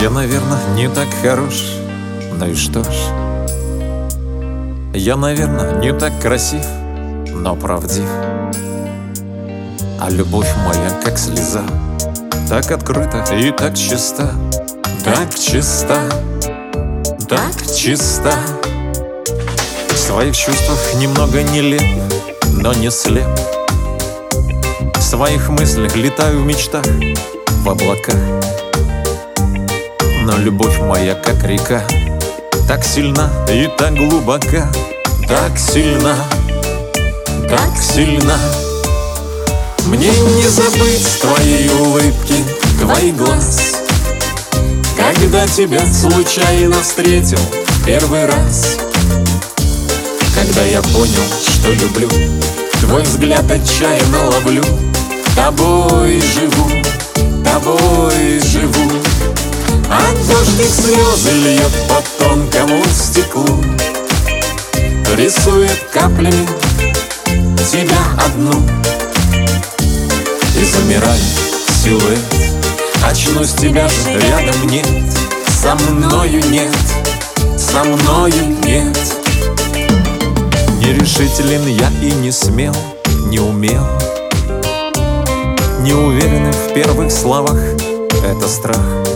Я, наверное, не так хорош, ну и что ж. Я, наверное, не так красив, но правдив. А любовь моя, как слеза, так открыта и так чиста. Так чиста, так чиста. В своих чувствах немного нелеп, но не слеп. В своих мыслях летаю в мечтах, в облаках. Но любовь моя, как река, так сильна и так глубока. Так сильна, так сильна. Мне не забыть твоей улыбки, твоих глаз, когда тебя случайно встретил первый раз. Когда я понял, что люблю, твой взгляд отчаянно ловлю. Тобой живу, тобой живу. А дождик слезы льет по тонкому стеклу, рисует каплями тебя одну. И замирает силуэт, очнусь, тебя же рядом нет. Со мною нет, со мною нет. Нерешителен я и не смел, не умел, не уверен в первых словах, это страх.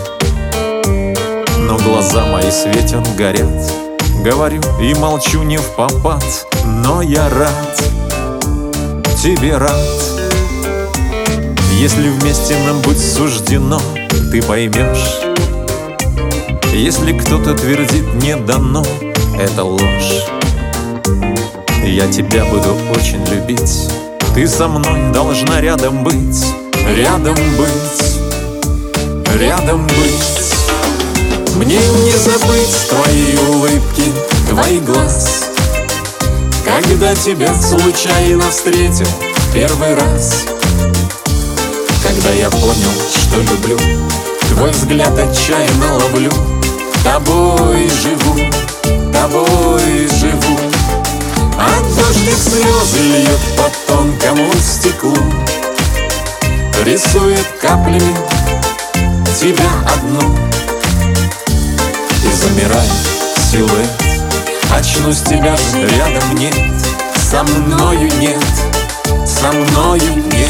Но глаза мои светят, горят, говорю и молчу не впопад. Но я рад, тебе рад. Если вместе нам быть суждено, ты поймешь. Если кто-то твердит «не дано», это ложь. Я тебя буду очень любить, ты со мной должна рядом быть. Рядом быть, рядом быть. Мне не забыть твои улыбки, твои глаз, когда тебя случайно встретил первый раз. Когда я понял, что люблю, твой взгляд отчаянно ловлю. Тобой живу, тобой живу. А дождик слезы льет по тонкому стеклу, рисует каплями тебя одну. И замирает силуэт, очнусь, тебя же рядом нет. Со мною нет, со мною нет.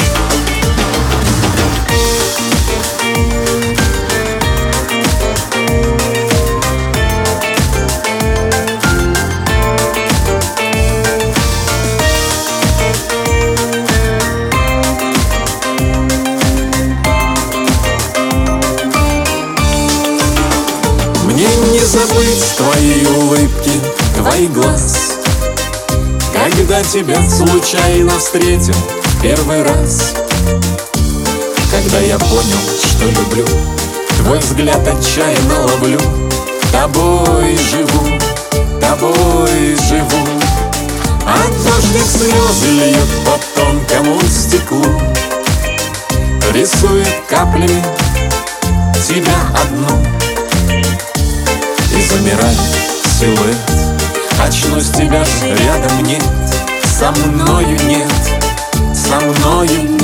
Мне не забыть твои улыбки, твои глаз, когда тебя случайно встретил первый раз. Когда я понял, что люблю, твой взгляд отчаянно ловлю. Тобой живу, тобой живу. А дождик слезы льет по тонкому стеклу, рисует каплями тебя одну. И замирает силуэт, очнусь, тебя же рядом нет. Со мною нет, со мною нет.